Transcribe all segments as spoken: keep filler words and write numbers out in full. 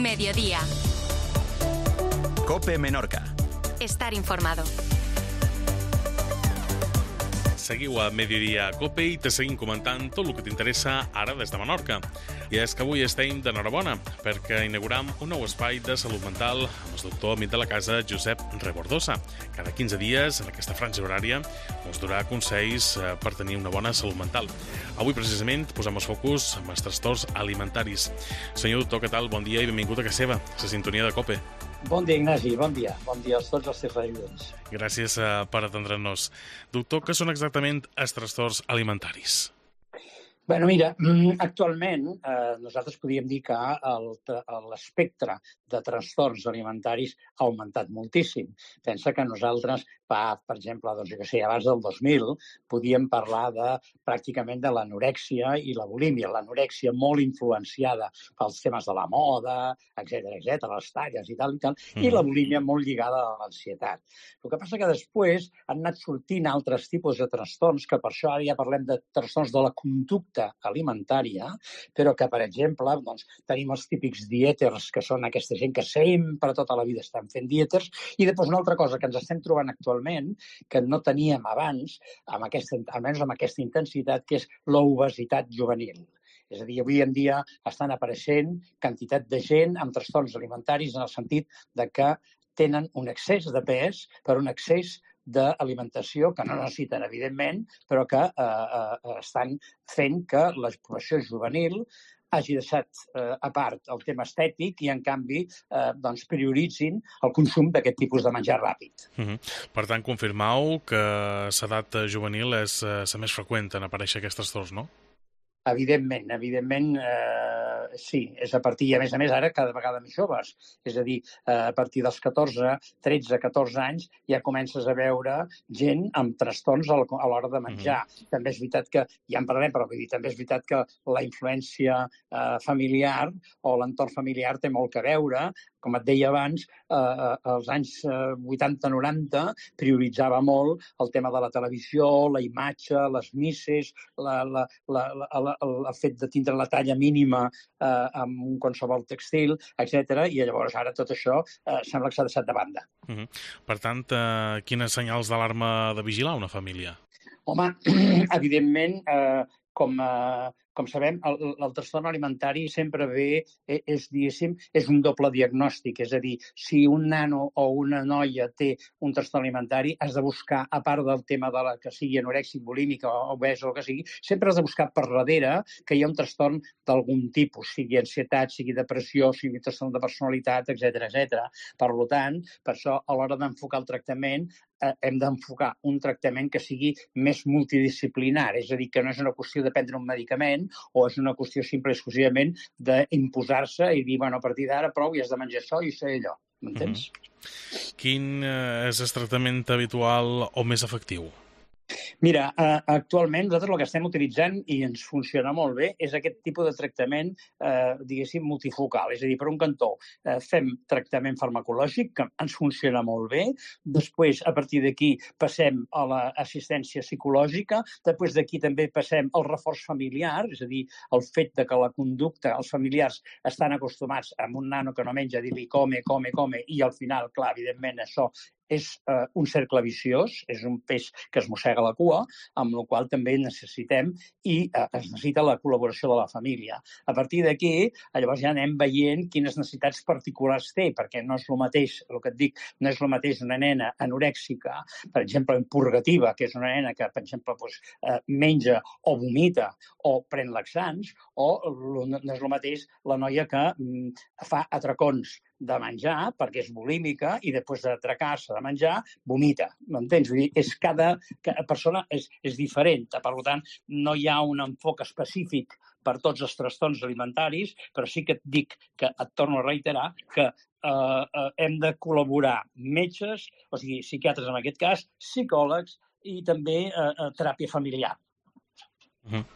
Mediodía. COPE Menorca. Estar informado. Seguiu a Mediodía COPE i te seguim comentant tot el que t'interessa ara des de Menorca. I és que avui estem d'enhorabona perquè inauguram un nou espai de salut mental amb el doctor amic de la casa Josep Rebordosa. Cada quinze dies, en aquesta franja horària, ens donarà consells per tenir una bona salut mental. Avui, precisament, posem el focus en els trastorns alimentaris. Senyor doctor, què tal? Bon dia i benvingut a casa seva, la sintonia de COPE. Bon dia, Ignasi, bon dia. Bon dia a tots els teus oients. Gràcies uh, per atendre'ns. Doctor, què són exactament els trastorns alimentaris? Bé, mira, actualment eh, nosaltres podríem dir que l'espectre de trastorns alimentaris ha augmentat moltíssim. Pensa que nosaltres, fa, per exemple, doncs, jo que sé, abans del dos mil, podíem parlar de, pràcticament de l'anorèxia i la bulímia. L'anorèxia molt influenciada pels temes de la moda, etcètera, etcètera, les talles i tal i tal, mm. i la bulímia molt lligada a l'ansietat. El que passa que després han anat sortint altres tipus de trastorns, que per això ara ja parlem de trastorns de la conducta alimentària, però que, per exemple, doncs, tenim els típics dièters, que són aquesta gent que sempre tota la vida estan fent dièters, i després una altra cosa que ens estem trobant actualment, que no teníem abans, amb aquesta, almenys amb aquesta intensitat, que és l'obesitat juvenil. És a dir, avui en dia estan apareixent quantitat de gent amb trastorns alimentaris en el sentit de que tenen un excés de pes per un excés d'alimentació que no necessiten, evidentment, però que eh, eh, estan fent que la població juvenil hagi deixat eh, a part el tema estètic i, en canvi, eh, doncs, prioritzin el consum d'aquest tipus de menjar ràpid. Uh-huh. Per tant, confirmau que l'edat juvenil és eh, la més freqüent en aparèixer aquests trastorns, no? Evidentment, evidentment, eh, sí, és a partir, i a més a més ara cada vegada més joves, és a dir, eh, a partir dels catorze, tretze, catorze anys ja comences a veure gent amb trastorns a l'hora de menjar. Mm-hmm. També és veritat que, ja en parlarem, però vull dir, també és veritat que la influència eh, familiar o l'entorn familiar té molt que veure. Com et deia abans, eh, als anys vuitanta noranta prioritzava molt el tema de la televisió, la imatge, les misses, la, la, la, la, el fet de tindre la talla mínima eh, amb un qualsevol textil, etcètera. I llavors ara tot això eh, sembla que s'ha deixat de banda. Uh-huh. Per tant, eh, quines senyals d'alarma de vigilar una família? Home, evidentment, eh, com... Eh, Com sabem, el, el trastorn alimentari sempre ve, és, diguéssim, és un doble diagnòstic. És a dir, si un nano o una noia té un trastorn alimentari, has de buscar, a part del tema de la que sigui anorèxic, bulímica o obès o el que sigui, sempre has de buscar per darrere que hi ha un trastorn d'algun tipus, sigui ansietat, sigui depressió, sigui trastorn de personalitat, etcètera, etcètera. Per tant, per això, a l'hora d'enfocar el tractament, eh, hem d'enfocar un tractament que sigui més multidisciplinar. És a dir, que no és una qüestió de prendre un medicament, o és una qüestió simple i exclusivament d'imposar-se i dir, bueno, a partir d'ara prou i has de menjar això i això i allò. M'entens? Mm-hmm. Quin eh, és el tractament habitual o més efectiu? Mira, eh, actualment nosaltres el que estem utilitzant i ens funciona molt bé és aquest tipus de tractament, eh, diguéssim, multifocal. És a dir, per un cantó eh, fem tractament farmacològic, que ens funciona molt bé. Després, a partir d'aquí, passem a l'assistència psicològica. Després d'aquí també passem al reforç familiar, és a dir, el fet de que la conducta, els familiars estan acostumats a un nano que no menja, dir-li come, come, come, i al final, clar, evidentment, això és eh, un cercle viciós, és un peix que es mossega la cua, amb el qual també necessitem i eh, es necessita la col·laboració de la família. A partir d'aquí, llavors ja anem veient quines necessitats particulars té, perquè no és el mateix, el que et dic, no és el mateix una nena anorèxica, per exemple, purgativa, que és una nena que, per exemple, doncs, eh, menja o vomita o pren laxants, o no és el mateix la noia que mm, fa atracons de menjar, perquè és bulímica, i després d'atracar-se de menjar, vomita. M'entens? Vull dir, és cada, cada persona és, és diferent. Per tant, no hi ha un enfoc específic per tots els trastorns alimentaris, però sí que et dic, que et torno a reiterar, que eh, eh, hem de col·laborar metges, o sigui, psiquiatres en aquest cas, psicòlegs i també eh, eh, teràpia familiar. Uh-huh.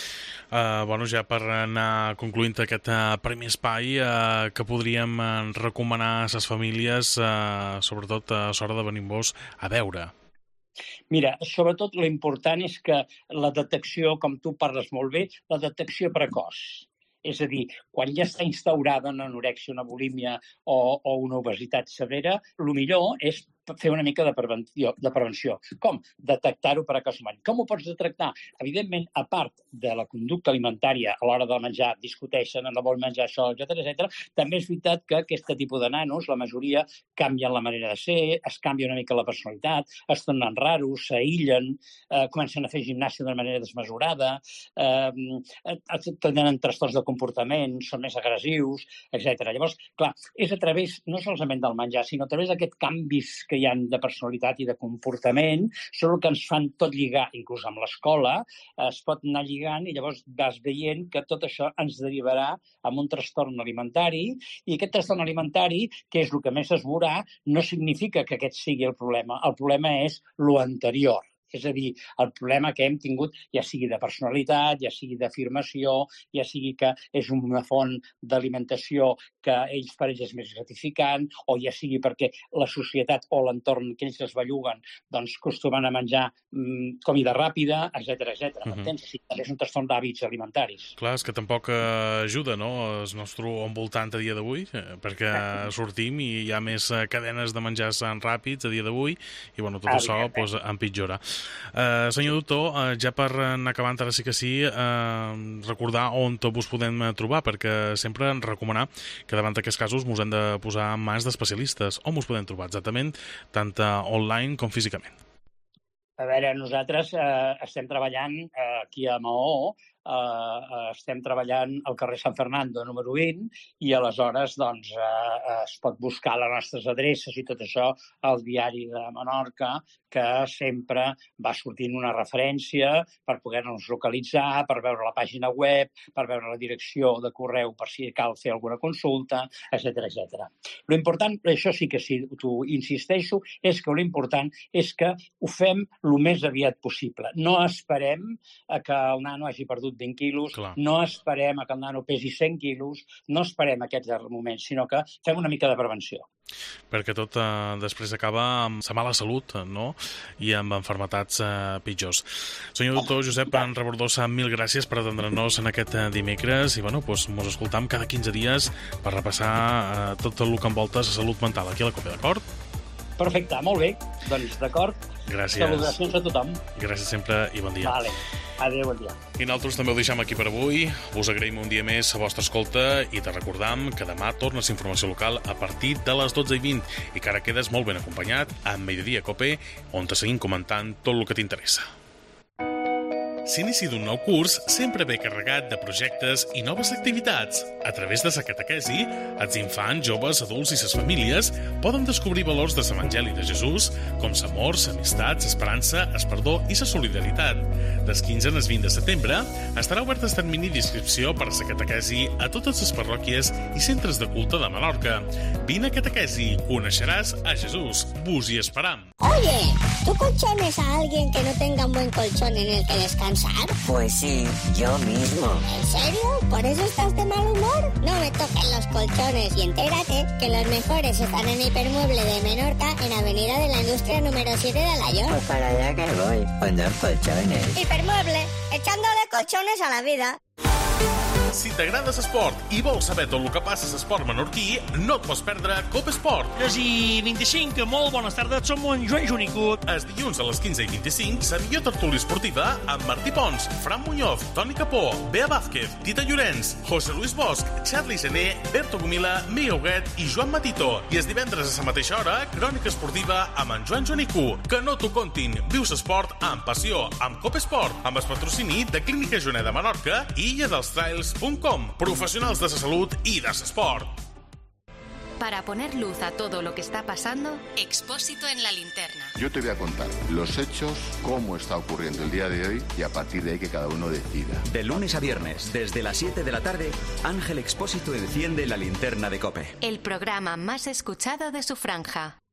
Uh, bueno, ja per anar concluint aquest uh, primer espai, uh, que podríem uh, recomanar a les famílies, uh, sobretot a l'hora de venir-vos a veure? Mira, sobretot l'important és que la detecció, com tu parles molt bé, la detecció precoç. És a dir, quan ja està instaurada una anorèxia, una bulímia o, o una obesitat severa, el millor és fer una mica de prevenció. De prevenció. Com? Detectar-ho precoçment. Com ho pots detectar? Evidentment, a part de la conducta alimentària a l'hora de menjar, discuteixen, no vol menjar això, etcètera, etcètera. També és veritat que aquest tipus de nanos, la majoria, canvien la manera de ser, es canvia una mica la personalitat, es tornen raros, s'aïllen, eh, comencen a fer gimnàsia d'una manera desmesurada, eh, tenen trastorns de comportament, són més agressius, etcètera. Llavors, clar, és a través, no solament del menjar, sinó a través d'aquests canvis que hi ha de personalitat i de comportament, són el que ens fan tot lligar, inclús amb l'escola, es pot anar lligant i llavors vas veient que tot això ens derivarà en un trastorn alimentari i aquest trastorn alimentari, que és el que més es veurà, no significa que aquest sigui el problema. El problema és lo anterior. És a dir, el problema que hem tingut, ja sigui de personalitat, ja sigui d'afirmació, ja sigui que és una font d'alimentació que ells per ells és més gratificant, o ja sigui perquè la societat o l'entorn que ells es belluguen doncs acostumen a menjar mmm, comida ràpida, etcètera, etcètera. Uh -huh. M'entens? Sí, és un trastorn d'hàbits alimentaris. Clar, és que tampoc ajuda, no?, el nostre envoltant a dia d'avui, perquè sortim i hi ha més cadenes de menjars ràpids a dia d'avui i, bueno, tot això pues, empitjora. Uh, senyor doctor, uh, ja per anar acabant, ara sí que sí, uh, recordar on vos podem trobar, perquè sempre recomanar que davant d'aquests casos mos hem de posar en mans d'especialistes. On mos podem trobar exactament, tant uh, online com físicament? A veure, nosaltres eh, estem treballant eh, aquí a Maó, eh, estem treballant al carrer Sant Fernando, número vint, i aleshores doncs, eh, es pot buscar les nostres adreces i tot això al diari de Menorca, que sempre va sortint una referència per poder-nos localitzar, per veure la pàgina web, per veure la direcció de correu per si cal fer alguna consulta, etcètera, etcètera. L'important, això sí que sí, t'ho insisteixo, és que l'important és que ho fem el més aviat possible. No esperem a que el nano hagi perdut vint quilos, Clar. no esperem a que el nano pesi cent quilos, no esperem aquests moments, sinó que fem una mica de prevenció. Perquè tot eh, després acaba amb la mala salut, no?, i amb enfermetats eh, pitjors. Senyor doctor Josep Rabordosa, mil gràcies per atendre'ns en aquest dimecres i, bueno, doncs, mos escoltam cada quinze dies per repassar eh, tot el que envolta la salut mental aquí a la COPE, d'acord? Perfecte, molt bé. Doncs d'acord. Gràcies. Salutacions a tothom. Gràcies sempre i bon dia. Vale. Adéu, bon dia. I nosaltres també ho deixem aquí per avui. Us agraïm un dia més la vostra escolta i te recordam que demà tornes informació local a partir de les dotze i vint i que ara quedes molt ben acompanyat amb Mediodía COPE, on te seguim comentant tot el que t'interessa. L'inici d'un nou curs sempre ve carregat de projectes i noves activitats. A través de la catequesi, els infants, joves, adults i les famílies poden descobrir valors de l'Evangeli de Jesús, com l'amor, l'amistat, l'esperança, el perdó i la solidaritat. Des quinze al vint de setembre estarà obert el termini d'inscripció per a la catequesi a totes les parròquies i centres de culte de Menorca. Vine a catequesi, coneixeràs a Jesús. Vos hi esperam. Oye, ¿tú colchones a alguien que no tenga un buen colchón en el que descansar? Pues sí, yo mismo. ¿En serio? ¿Por eso estás de mal humor? No me toquen los colchones y entérate que los mejores están en Hipermueble de Menorca, en Avenida de la Industria número siete de Alayón. Pues para allá que voy, cuando colchones. Hipermueble, echándole colchones a la vida. Si t'agrada l'esport i vols saber tot el que passa a l'esport menorquí, no et pots perdre Copa Esport. tres i vint-i-cinc, molt bones tardes, som en Joan Junicut. Els dilluns a les quinze i vint-i-cinc, la millor tertúlia esportiva amb Martí Pons, Fran Muñoz, Toni Capó, Bea Vázquez, Tita Llorenç, José Luis Bosch, Charlie Gené, Berto Gomila, Miguel Huguet i Joan Matito. I els divendres a la mateixa hora, crònica esportiva amb en Joan Jonicu. Que no t'ho contin. Viu l'esport amb passió, amb Copa Esport, amb el patrocini de Clínica Joanet de Menorca i Illa dels Trails punt com, profesionals de la salud y de sport. Para poner luz a todo lo que está pasando, Expósito en la linterna. Yo te voy a contar los hechos, cómo está ocurriendo el día de hoy y a partir de ahí que cada uno decida. De lunes a viernes, desde las siete de la tarde, Ángel Expósito enciende la linterna de COPE. El programa más escuchado de su franja.